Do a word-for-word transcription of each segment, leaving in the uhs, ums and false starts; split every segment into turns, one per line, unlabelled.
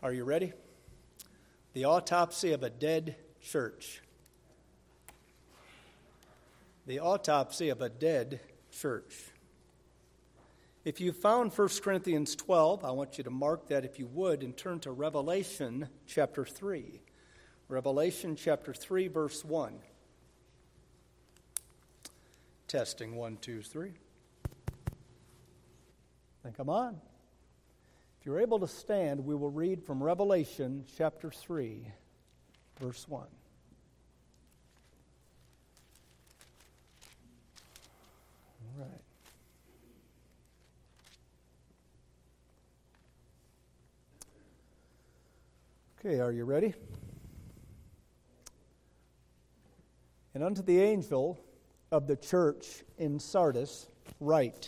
Are you ready? The autopsy of a dead church. The autopsy of a dead church. If you found First Corinthians twelve, I want you to mark that if you would and turn to Revelation chapter three. Revelation chapter three, verse one. Testing one, two, three. Then come on. If you're able to stand, we will read from Revelation chapter three, verse one. All right. Okay, are you ready? And unto the angel of the church in Sardis write,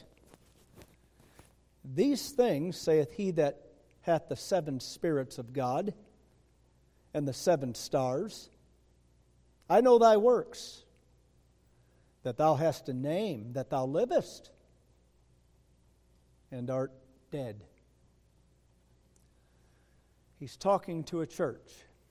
These things saith he that hath the seven spirits of God and the seven stars. I know thy works, that thou hast a name, that thou livest, and art dead. He's talking to a church.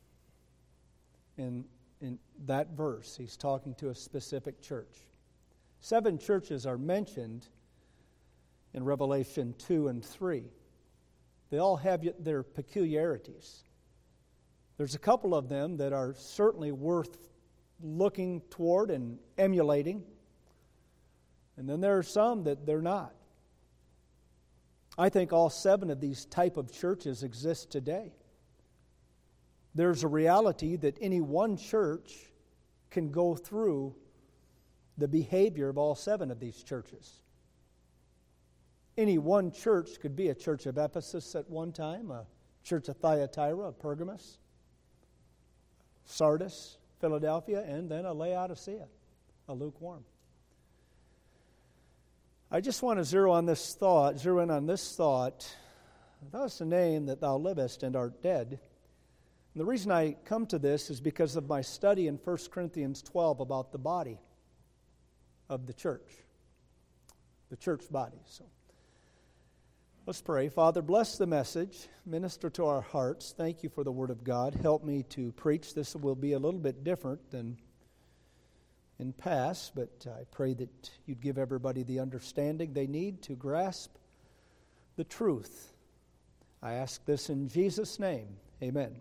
In, in that verse, he's talking to a specific church. Seven churches are mentioned in Revelation two and three. They all have their peculiarities. There's a couple of them that are certainly worth looking toward and emulating. And then there are some that they're not. I think all seven of these type of churches exist today. There's a reality that any one church can go through the behavior of all seven of these churches. Any one church could be a church of Ephesus at one time, a church of Thyatira, a Pergamos, Sardis, Philadelphia, and then a Laodicea, a lukewarm. I just want to zero on this thought, zero in on this thought. Thou hast a name that thou livest and art dead. And the reason I come to this is because of my study in First Corinthians twelve about the body of the church, the church body. So let's pray. Father, bless the message. Minister to our hearts. Thank you for the Word of God. Help me to preach. This will be a little bit different than in past, but I pray that you'd give everybody the understanding they need to grasp the truth. I ask this in Jesus' name. Amen.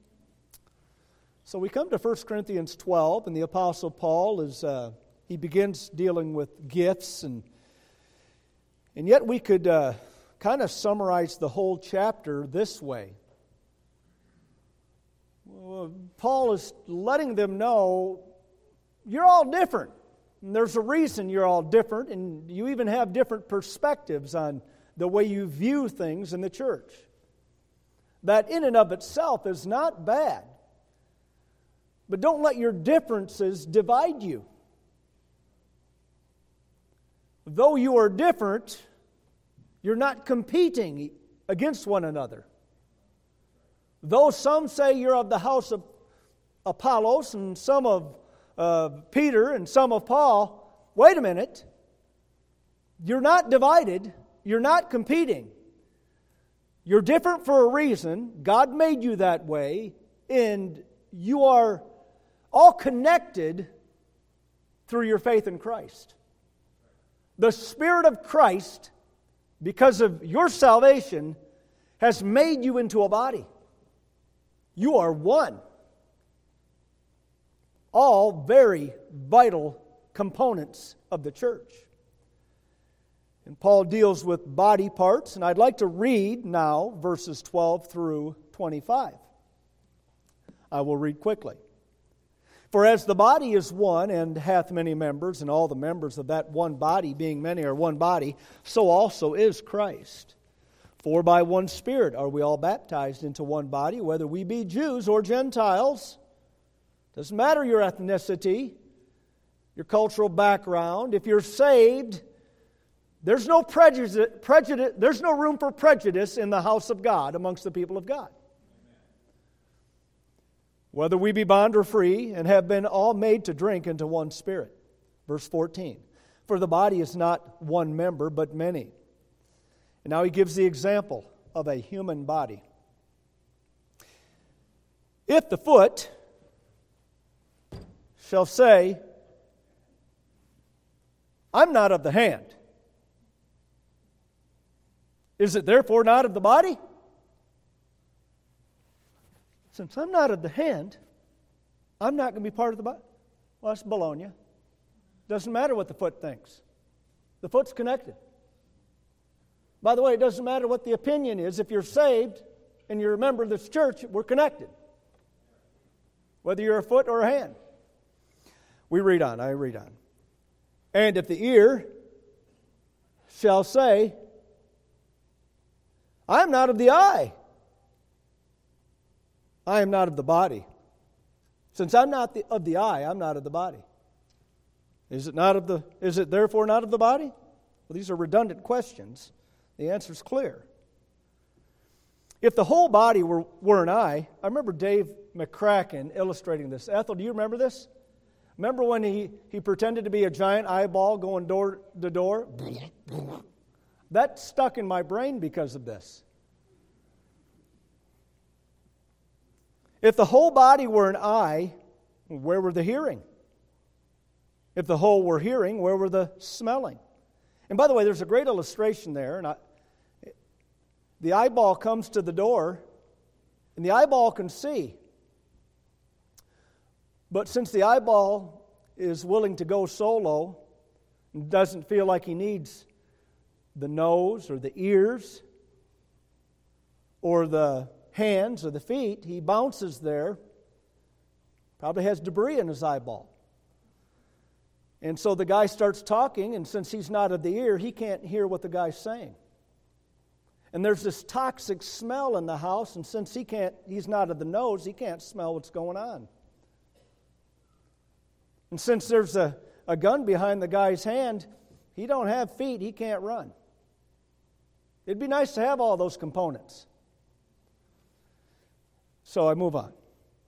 So we come to First Corinthians twelve, and the Apostle Paul is uh, he begins dealing with gifts, and and yet we could uh, kind of summarize the whole chapter this way. Well, Paul is letting them know you're all different. And there's a reason you're all different, and you even have different perspectives on the way you view things in the church. That in and of itself is not bad. But don't let your differences divide you. Though you are different, you're not competing against one another. Though some say you're of the house of Apollos and some of uh, Peter and some of Paul, wait a minute. You're not divided. You're not competing. You're different for a reason. God made you that way, and you are all connected through your faith in Christ. The Spirit of Christ, because of your salvation, has made you into a body. You are one. All very vital components of the church. And Paul deals with body parts, and I'd like to read now verses twelve through twenty-five. I will read quickly. For as the body is one and hath many members, and all the members of that one body, being many, are one body, so also is Christ. For by one Spirit are we all baptized into one body, whether we be Jews or Gentiles. Doesn't matter your ethnicity, your cultural background. If you're saved, there's no prejudice, prejudice, there's no room for prejudice in the house of God amongst the people of God. Whether we be bond or free, and have been all made to drink into one Spirit. Verse fourteen. For the body is not one member, but many. And now he gives the example of a human body. If the foot shall say, I'm not of the hand, is it therefore not of the body? Since I'm not of the hand, I'm not going to be part of the body. Well, that's baloney. Doesn't matter what the foot thinks. The foot's connected. By the way, it doesn't matter what the opinion is. If you're saved and you're a member of this church, we're connected. Whether you're a foot or a hand. We read on, I read on. And if the ear shall say, I am not of the eye, I am not of the body. Since I'm not the, of the eye, I'm not of the body. Is it not of the? Is it therefore not of the body? Well, these are redundant questions. The answer is clear. If the whole body were, were an eye, I remember Dave McCracken illustrating this. Ethel, do you remember this? Remember when he, he pretended to be a giant eyeball going door to door? That stuck in my brain because of this. If the whole body were an eye, where were the hearing? If the whole were hearing, where were the smelling? And by the way, there's a great illustration there. And I, the eyeball comes to the door, and the eyeball can see. But since the eyeball is willing to go solo and doesn't feel like he needs the nose or the ears or the hands or the feet, he bounces there, probably has debris in his eyeball. And so the guy starts talking, and since he's not of the ear, he can't hear what the guy's saying. And there's this toxic smell in the house, and since he can't, he's not of the nose, he can't smell what's going on. And since there's a, a gun behind the guy's hand, he don't have feet, he can't run. It'd be nice to have all those components. So I move on.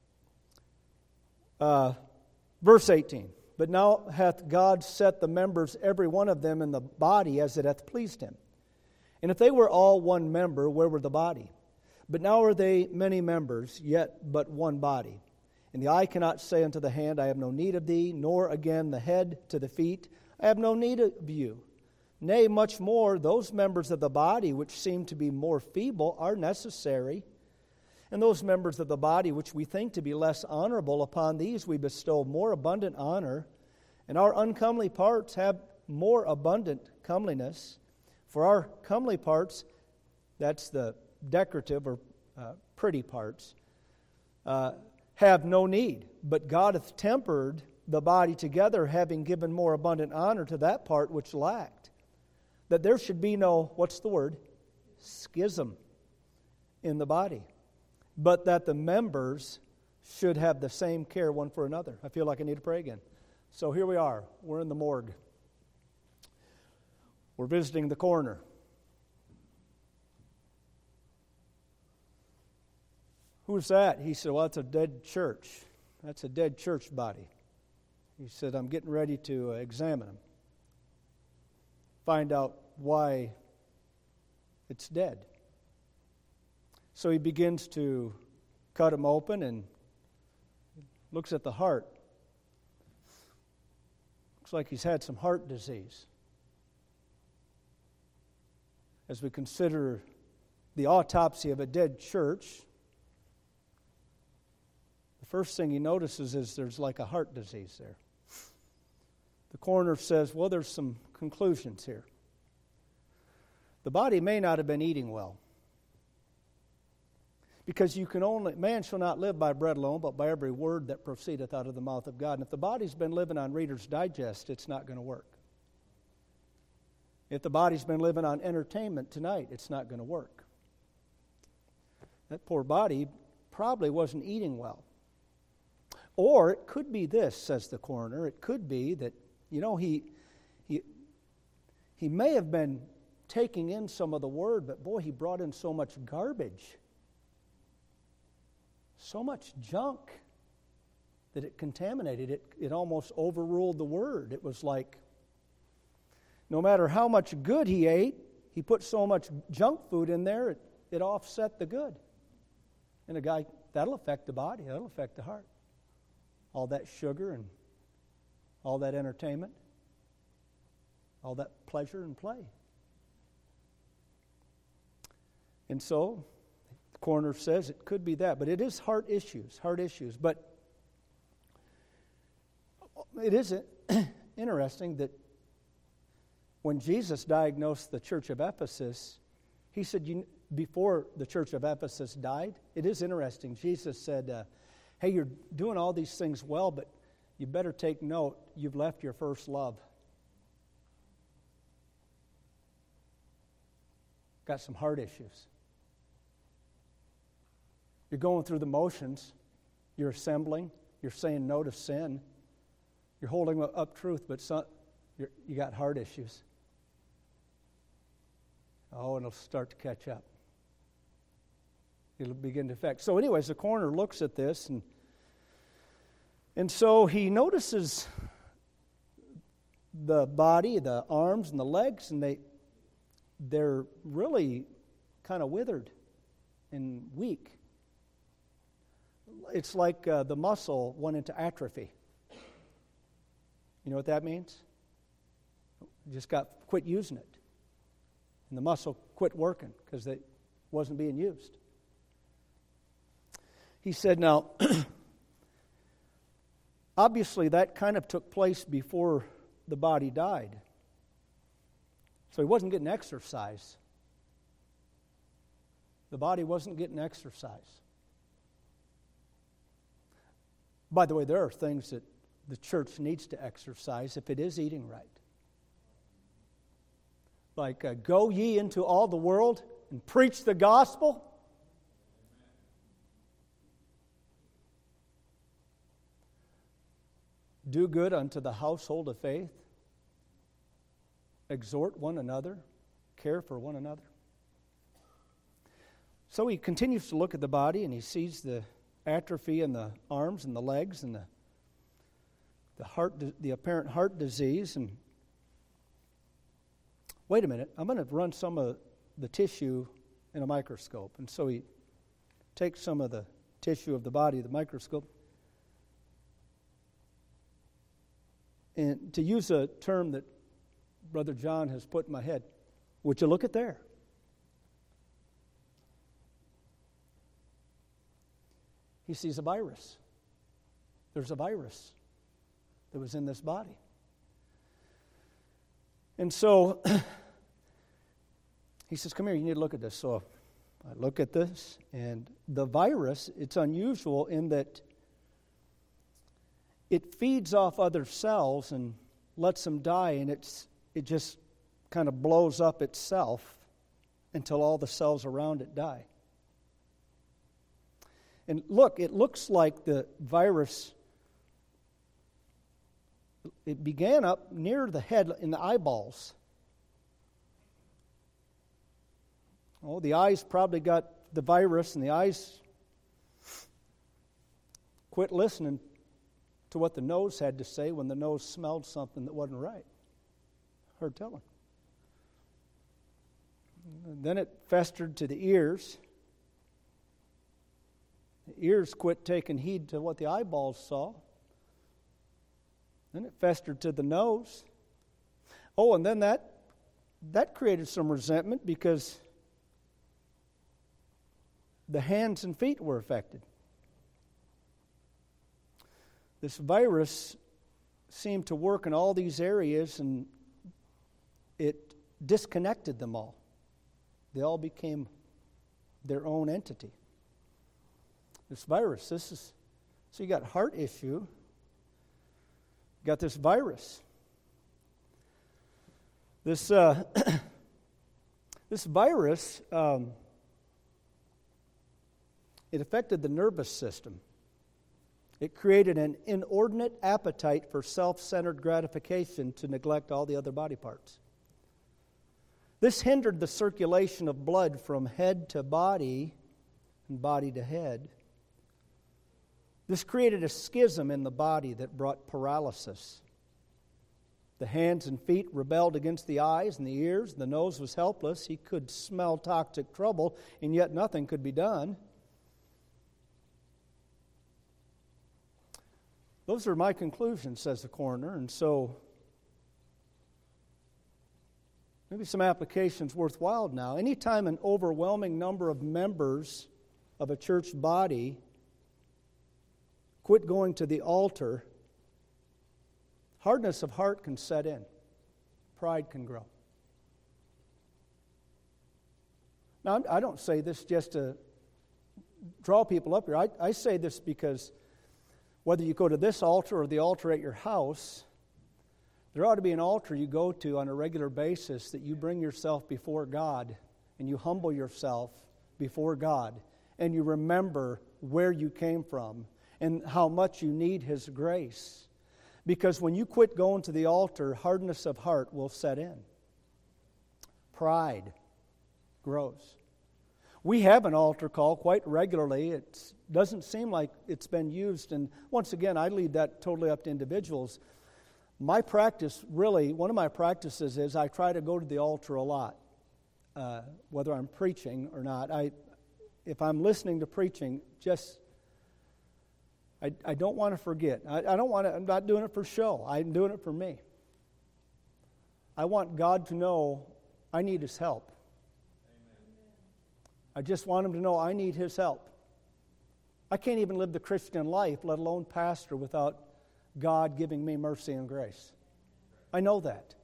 Uh, verse eighteen. But now hath God set the members, every one of them, in the body as it hath pleased him. And if they were all one member, where were the body? But now are they many members, yet but one body. And the eye cannot say unto the hand, I have no need of thee, nor again the head to the feet, I have no need of you. Nay, much more, those members of the body which seem to be more feeble are necessary. And those members of the body which we think to be less honorable, upon these we bestow more abundant honor, and our uncomely parts have more abundant comeliness. For our comely parts, that's the decorative or uh, pretty parts, uh, have no need. But God hath tempered the body together, having given more abundant honor to that part which lacked, that there should be no, what's the word? Schism in the body, but that the members should have the same care one for another. I feel like I need to pray again. So here we are. We're in the morgue. We're visiting the coroner. Who's that? He said, well, it's a dead church. That's a dead church body. He said, I'm getting ready to examine him. Find out why it's dead. So he begins to cut him open and looks at the heart. Looks like he's had some heart disease. As we consider the autopsy of a dead church, the first thing he notices is there's like a heart disease there. The coroner says, well, there's some conclusions here. The body may not have been eating well. Because you can only, man shall not live by bread alone, but by every word that proceedeth out of the mouth of God. And if the body's been living on Reader's Digest, it's not going to work. If the body's been living on entertainment tonight, it's not going to work. That poor body probably wasn't eating well. Or it could be this, says the coroner. It could be that, you know, he he he may have been taking in some of the word, but boy, he brought in so much garbage. So much junk that it contaminated it. It almost overruled the word. It was like no matter how much good he ate, he put so much junk food in there, it, it offset the good. And the guy that'll affect the body. That'll affect the heart. All that sugar and all that entertainment, all that pleasure and play. And so, the coroner says it could be that, but it is heart issues, heart issues. But it is interesting that when Jesus diagnosed the church of Ephesus, he said, you, before the church of Ephesus died, it is interesting. Jesus said, uh, hey, you're doing all these things well, but you better take note, you've left your first love. Got some heart issues. You're going through the motions. You're assembling. You're saying no to sin. You're holding up truth, but some, you're, you got heart issues. Oh, and it'll start to catch up. It'll begin to affect. So anyways, the coroner looks at this, and and so he notices the body, the arms, and the legs, and they, they're really kind of withered and weak. It's like uh, the muscle went into atrophy. You know what that means? You just got quit using it. And the muscle quit working because it wasn't being used. He said, now, obviously that kind of took place before the body died. So he wasn't getting exercise. The body wasn't getting exercise. By the way, there are things that the church needs to exercise if it is eating right. Like, uh, go ye into all the world and preach the gospel. Do good unto the household of faith. Exhort one another. Care for one another. So he continues to look at the body, and he sees the atrophy in the arms and the legs and the the heart, the apparent heart disease. And wait a minute, I'm going to run some of the tissue in a microscope. And so he takes some of the tissue of the body, the microscope, and to use a term that Brother John has put in my head, would you look at there? He sees a virus. There's a virus that was in this body. And so he says, come here, you need to look at this. So I look at this, and the virus, it's unusual in that it feeds off other cells and lets them die, and it's it just kind of blows up itself until all the cells around it die. And look, it looks like the virus, it began up near the head in the eyeballs. Oh, the eyes probably got the virus, and the eyes quit listening to what the nose had to say when the nose smelled something that wasn't right. Hard telling. And then it festered to the ears. The ears quit taking heed to what the eyeballs saw. Then it festered to the nose. Oh, and then that that created some resentment because the hands and feet were affected. This virus seemed to work in all these areas, and it disconnected them all. They all became their own entity. This virus, this is, so you got heart issue, you got this virus. This uh, this virus, um, it affected the nervous system. It created an inordinate appetite for self-centered gratification to neglect all the other body parts. This hindered the circulation of blood from head to body and body to head. This created a schism in the body that brought paralysis. The hands and feet rebelled against the eyes and the ears. The nose was helpless. He could smell toxic trouble, and yet nothing could be done. Those are my conclusions, says the coroner, and so maybe some applications worthwhile now. Anytime an overwhelming number of members of a church body quit going to the altar, hardness of heart can set in. Pride can grow. Now, I don't say this just to draw people up here. I, I say this because whether you go to this altar or the altar at your house, there ought to be an altar you go to on a regular basis that you bring yourself before God and you humble yourself before God and you remember where you came from and how much you need His grace. Because when you quit going to the altar, hardness of heart will set in. Pride grows. We have an altar call quite regularly. It doesn't seem like it's been used. And once again, I leave that totally up to individuals. My practice, really, one of my practices is I try to go to the altar a lot, uh, whether I'm preaching or not. I, if I'm listening to preaching, just I, I don't want to forget. I, I don't want to. I'm not doing it for show. I'm doing it for me. I want God to know I need His help. I just want Him to know I need His help. I can't even live the Christian life, let alone pastor, without God giving me mercy and grace. I know that.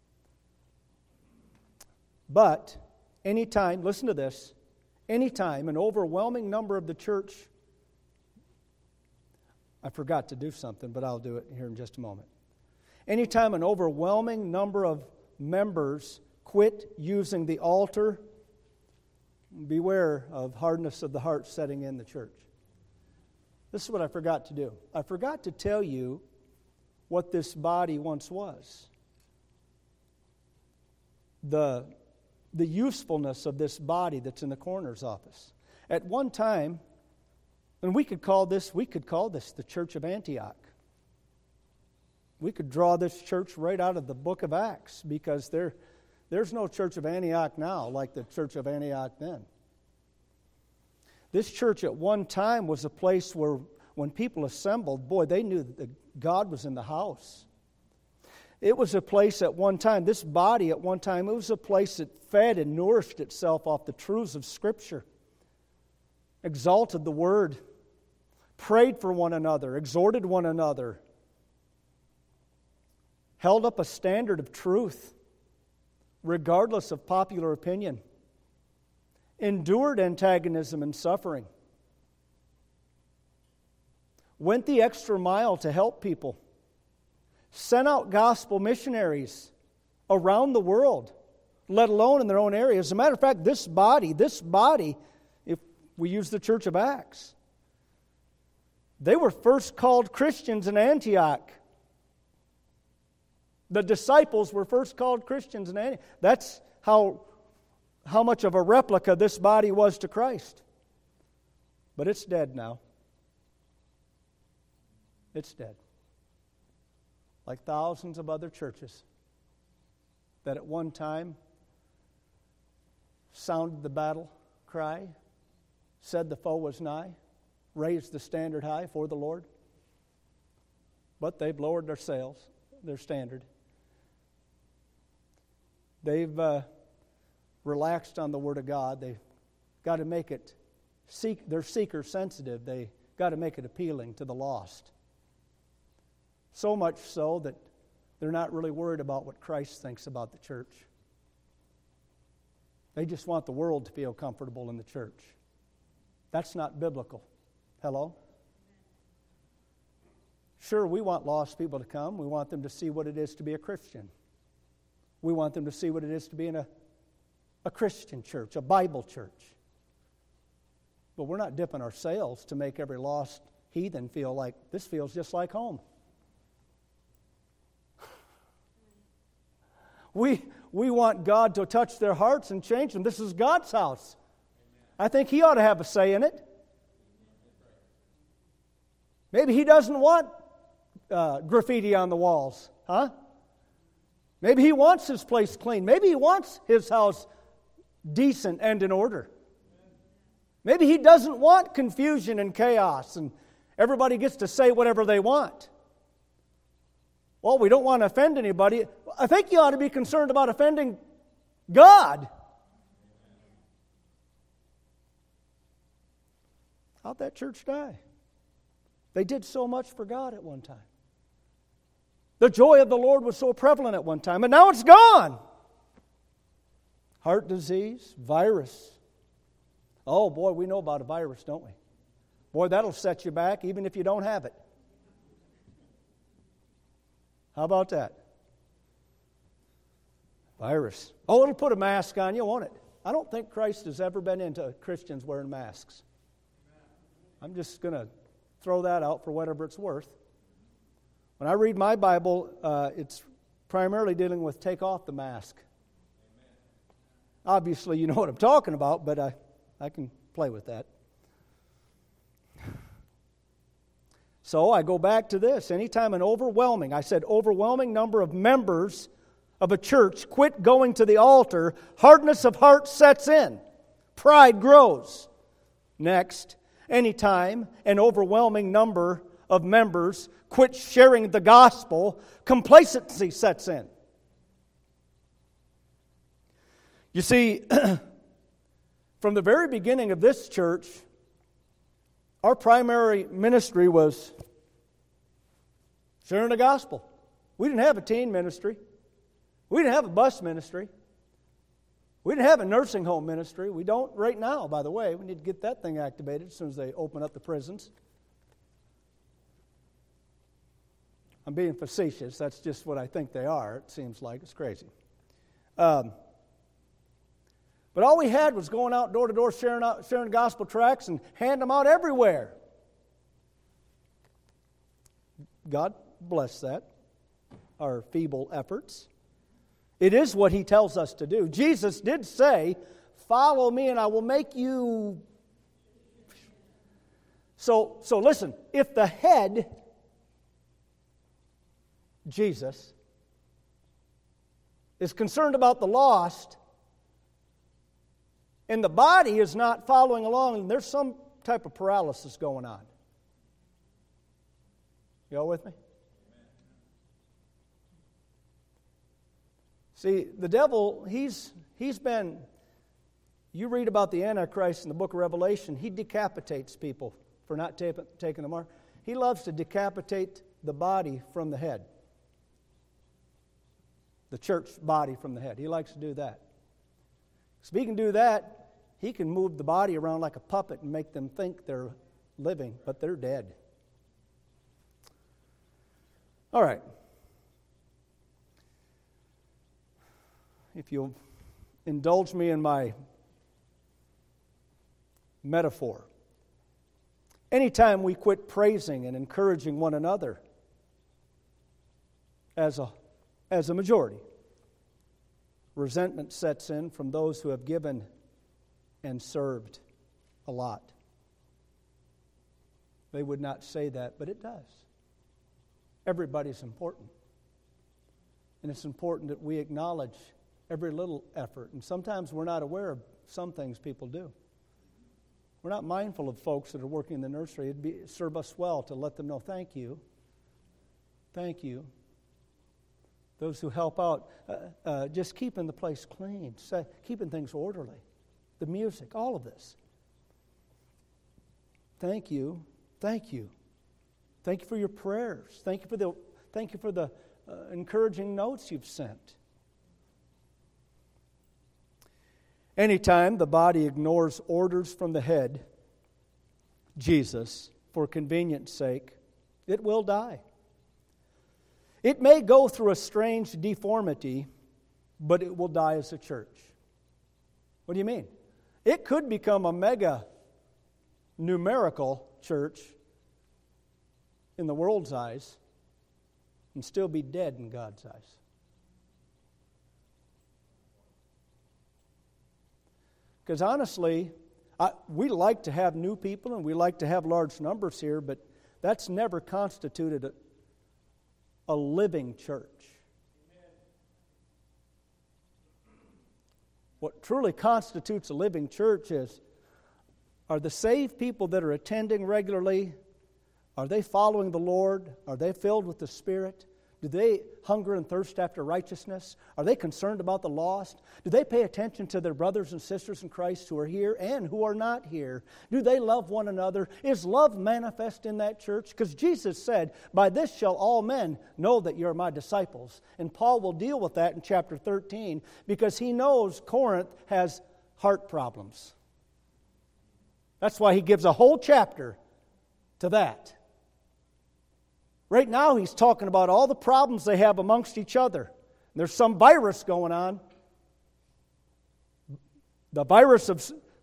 But anytime, listen to this, anytime an overwhelming number of the church, I forgot to do something, but I'll do it here in just a moment. Anytime an overwhelming number of members quit using the altar, beware of hardness of the heart setting in the church. This is what I forgot to do. I forgot to tell you what this body once was. The, the usefulness of this body that's in the coroner's office. At one time, and we could call this, we could call this the Church of Antioch. We could draw this church right out of the book of Acts because there, there's no Church of Antioch now like the Church of Antioch then. This church at one time was a place where when people assembled, boy, they knew that God was in the house. It was a place at one time, this body at one time, it was a place that fed and nourished itself off the truths of Scripture, exalted the Word, prayed for one another, exhorted one another, held up a standard of truth, regardless of popular opinion, endured antagonism and suffering, went the extra mile to help people, sent out gospel missionaries around the world, let alone in their own area. As a matter of fact, this body, this body, if we use the Church of Acts, they were first called Christians in Antioch. The disciples were first called Christians in Antioch. That's how, how much of a replica this body was to Christ. But it's dead now. It's dead. Like thousands of other churches that at one time sounded the battle cry, said the foe was nigh, raised the standard high for the Lord. But they've lowered their sails, their standard. They've uh, relaxed on the Word of God. They've got to make it, seek, they're seeker sensitive. They've got to make it appealing to the lost. So much so that they're not really worried about what Christ thinks about the church. They just want the world to feel comfortable in the church. That's not biblical. Hello? Sure, we want lost people to come. We want them to see what it is to be a Christian. We want them to see what it is to be in a, a Christian church, a Bible church. But we're not dipping our sails to make every lost heathen feel like this feels just like home. We, we want God to touch their hearts and change them. This is God's house. I think He ought to have a say in it. Maybe He doesn't want uh, graffiti on the walls, huh? Maybe He wants His place clean. Maybe He wants His house decent and in order. Maybe He doesn't want confusion and chaos and, Everybody gets to say whatever they want. Well, we don't want to offend anybody. I think you ought to be concerned about offending God. How'd that church die? They did so much for God at one time. The joy of the Lord was so prevalent at one time, and now it's gone. Heart disease, virus. Oh boy, we know about a virus, don't we? Boy, that'll set you back even if you don't have it. How about that? Virus. Oh, it'll put a mask on you, won't it? I don't think Christ has ever been into Christians wearing masks. I'm just going to throw that out for whatever it's worth. When I read my Bible, uh, it's primarily dealing with take off the mask. Obviously, you know what I'm talking about, but I, I can play with that. So I go back to this. Anytime an overwhelming, I said overwhelming number of members of a church quit going to the altar, hardness of heart sets in. Pride grows. Next, anytime an overwhelming number of members quit sharing the gospel, complacency sets in. You see, from the very beginning of this church, our primary ministry was sharing the gospel. We didn't have a teen ministry. We didn't have a bus ministry. We didn't have a nursing home ministry. We don't right now, by the way. We need to get that thing activated as soon as they open up the prisons. I'm being facetious. That's just what I think they are. It seems like it's crazy. Um, but all we had was going out door to door, sharing out, sharing gospel tracts and handing them out everywhere. God bless that, our feeble efforts. It is what He tells us to do. Jesus did say, "Follow me and I will make you..." So, so listen, if the head, Jesus, is concerned about the lost, and the body is not following along, and there's some type of paralysis going on. You all with me? See, the devil, he's he's been, you read about the Antichrist in the book of Revelation, he decapitates people for not ta- taking the mark. He loves to decapitate the body from the head. The church body from the head. He likes to do that. So if he can do that, he can move the body around like a puppet and make them think they're living, but they're dead. All right. If you'll indulge me in my metaphor. Anytime we quit praising and encouraging one another as a, as a majority, resentment sets in from those who have given and served a lot. They would not say that, but it does. Everybody's important. And it's important that we acknowledge every little effort. And sometimes we're not aware of some things people do. We're not mindful of folks that are working in the nursery. It'd be, serve us well to let them know, thank you. Thank you. Those who help out, uh, uh, just keeping the place clean, keeping things orderly. The music, all of this. Thank you. Thank you. Thank you for your prayers. Thank you for the, thank you for the uh, encouraging notes you've sent. Anytime the body ignores orders from the head, Jesus, for convenience sake, it will die. It may go through a strange deformity, but it will die as a church. What do you mean? It could become a mega numerical church in the world's eyes and still be dead in God's eyes. Because honestly, I, we like to have new people and we like to have large numbers here, but that's never constituted a, a living church. What truly constitutes a living church is, are the saved people that are attending regularly, Are they following the Lord? Are they filled with the Spirit? Do they hunger and thirst after righteousness? Are they concerned about the lost? Do they pay attention to their brothers and sisters in Christ who are here and who are not here? Do they love one another? Is love manifest in that church? Because Jesus said, "By this shall all men know that you're my disciples." And Paul will deal with that in chapter thirteen because he knows Corinth has heart problems. That's why he gives a whole chapter to that. Right now, he's talking about all the problems they have amongst each other. There's some virus going on. The virus of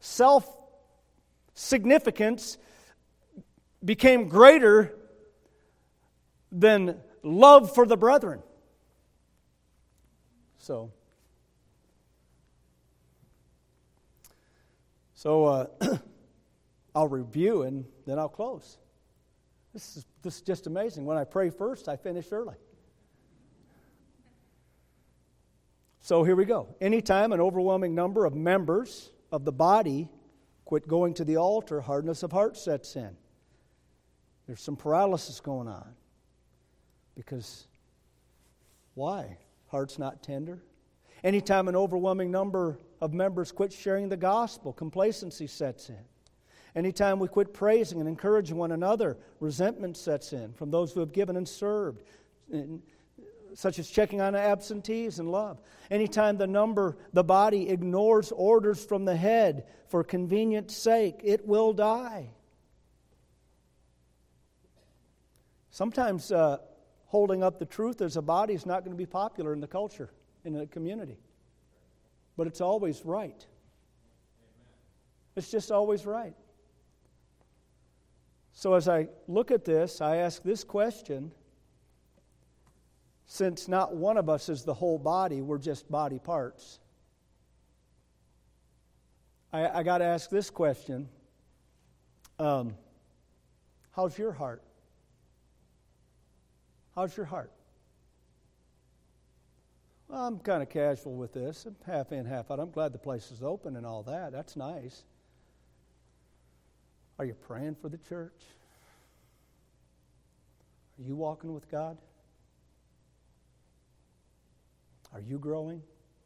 self-significance became greater than love for the brethren. So, so uh, I'll review and then I'll close. This is, this is just amazing. When I pray first, I finish early. So here we go. Anytime an overwhelming number of members of the body quit going to the altar, hardness of heart sets in. There's some paralysis going on. Because why? Heart's not tender. Anytime an overwhelming number of members quit sharing the gospel, complacency sets in. Anytime we quit praising and encouraging one another, resentment sets in from those who have given and served, such as checking on absentees and love. Anytime the number, the body ignores orders from the head for convenience sake, it will die. Sometimes uh, holding up the truth as a body is not going to be popular in the culture, in the community. But it's always right. It's just always right. So as I look at this, I ask this question. Since not one of us is the whole body, we're just body parts. I, I got to ask this question. Um, how's your heart? How's your heart? Well, I'm kind of casual with this. I'm half in, half out. I'm glad the place is open and all that. That's nice. Are you praying for the church? Are you walking with God? Are you growing?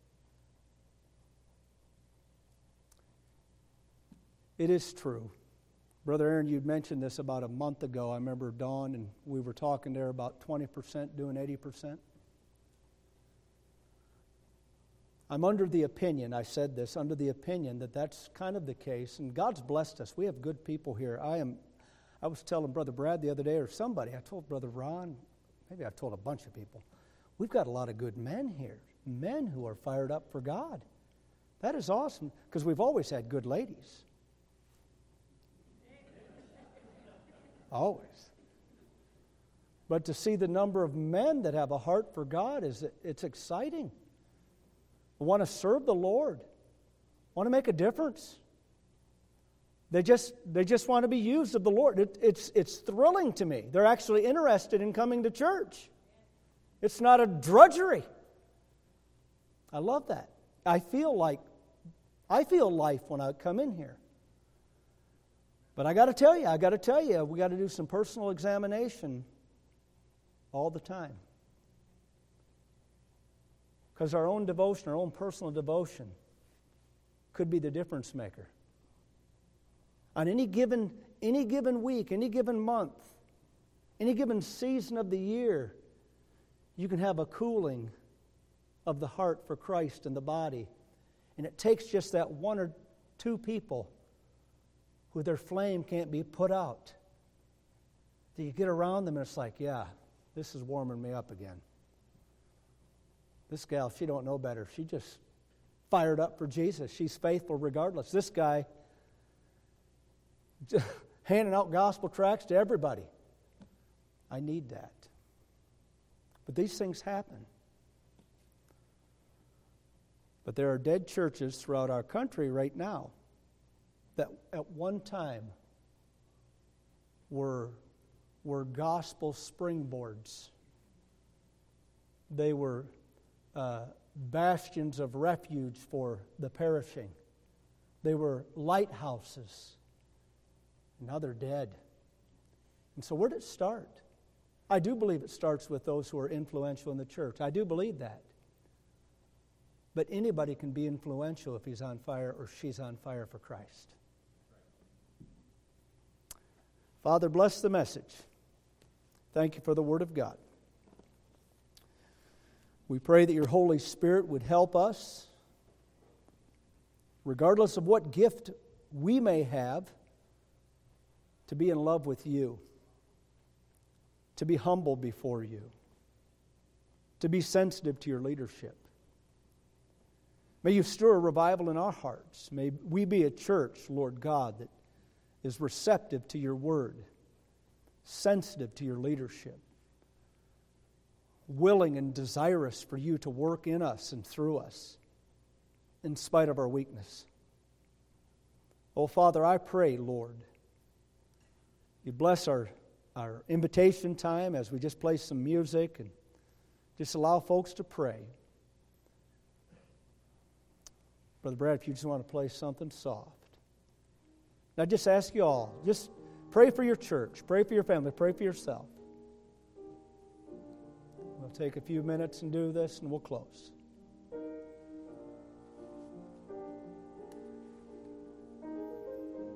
It is true. Brother Aaron, you'd mentioned this about a month ago. I remember Dawn and we were talking there about twenty percent doing eighty percent. I'm under the opinion, I said this, under the opinion that that's kind of the case. And God's blessed us. We have good people here. I am. I was telling Brother Brad the other day, or somebody, I told Brother Ron, maybe I told a bunch of people, we've got a lot of good men here, men who are fired up for God. That is awesome, because we've always had good ladies. Always. But to see the number of men that have a heart for God, is it's exciting. Want to serve the Lord, want to make a difference. They just they just want to be used of the Lord. It, it's it's thrilling to me. They're actually interested in coming to church. It's not a drudgery. I love that. I feel like I feel life when I come in here. But I got to tell you, I got to tell you, we got to do some personal examination all the time. Because our own devotion, our own personal devotion, could be the difference maker. On any given, any given week, any given month, any given season of the year, you can have a cooling of the heart for Christ and the body. And it takes just that one or two people who their flame can't be put out. Do you get around them and it's like, yeah, this is warming me up again. This gal, she don't know better. She just fired up for Jesus. She's faithful regardless. This guy, just handing out gospel tracts to everybody. I need that. But these things happen. But there are dead churches throughout our country right now that at one time were, were gospel springboards. They were uh, bastions of refuge for the perishing. They were lighthouses. Now they're dead. And so where did it start? I do believe it starts with those who are influential in the church. I do believe that. But anybody can be influential if he's on fire or she's on fire for Christ. Father, bless the message. Thank you for the Word of God. We pray that your Holy Spirit would help us, regardless of what gift we may have, to be in love with you, to be humble before you, to be sensitive to your leadership. May you stir a revival in our hearts. May we be a church, Lord God, that is receptive to your word, sensitive to your leadership, willing and desirous for you to work in us and through us, in spite of our weakness. Oh, Father, I pray, Lord, you bless our, our invitation time as we just play some music and just allow folks to pray. Brother Brad, if you just want to play something soft. Now just ask you all, just pray for your church, pray for your family, pray for yourself. We'll take a few minutes and do this and we'll close.